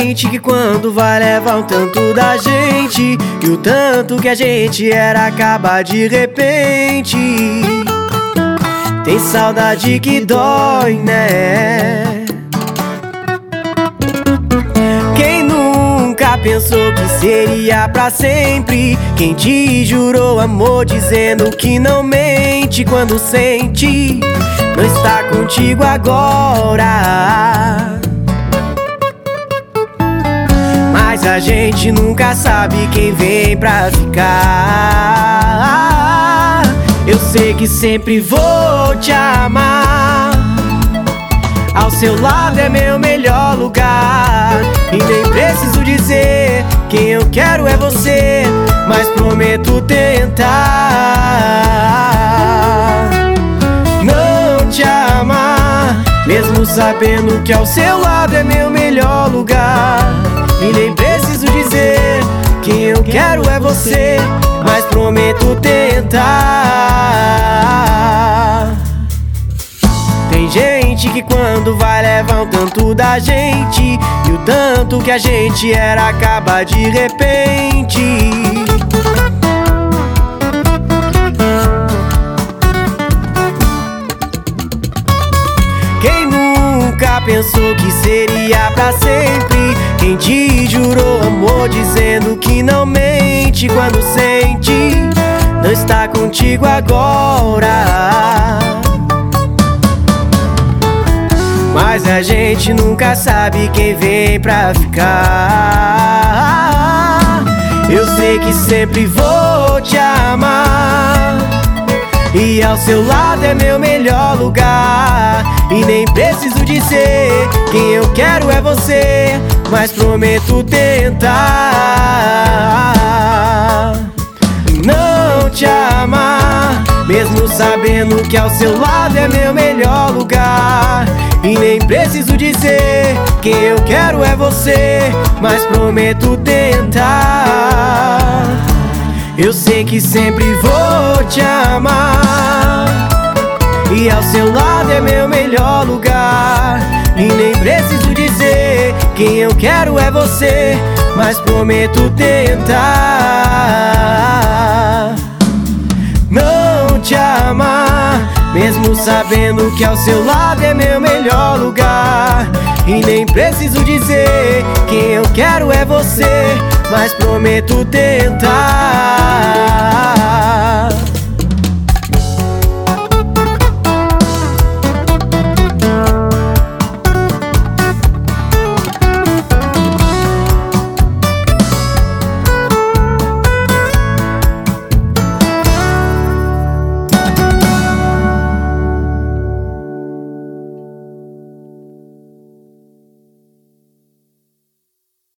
gente que quando vai levar um tanto da gente, e o tanto que a gente era acaba de repente. Tem saudade que dói, né? Quem nunca pensou que seria pra sempre? Quem te jurou amor dizendo que não mente quando sente não está contigo agora. Mas a gente nunca sabe quem vem pra ficar. Eu sei que sempre vou te amar. Ao seu lado é meu melhor lugar. E nem preciso dizer quem eu quero é você, mas prometo tentar não te amar, mesmo sabendo que ao seu lado é meu melhor lugar. E nem preciso dizer quem eu quero é você, mas prometo tentar. Tem gente que quando vai levar um tanto da gente, e o tanto que a gente era acaba de repente. Quem nunca pensou que seria pra sempre? Quem te jurou amor dizendo que não mente quando sente não está contigo agora. Mas a gente nunca sabe quem vem pra ficar. Eu sei que sempre vou te amar, e ao seu lado é meu melhor lugar. E nem preciso dizer quem eu quero é você, mas prometo tentar não te amar, mesmo sabendo que ao seu lado é meu melhor lugar. E nem preciso dizer quem eu quero é você, mas prometo tentar. Eu sei que sempre vou te amar, e ao seu lado é meu melhor lugar. E nem preciso dizer quem eu quero é você, mas prometo tentar não te amar, mesmo sabendo que ao seu lado é meu melhor lugar. E nem preciso dizer quem eu quero é você, mas prometo tentar.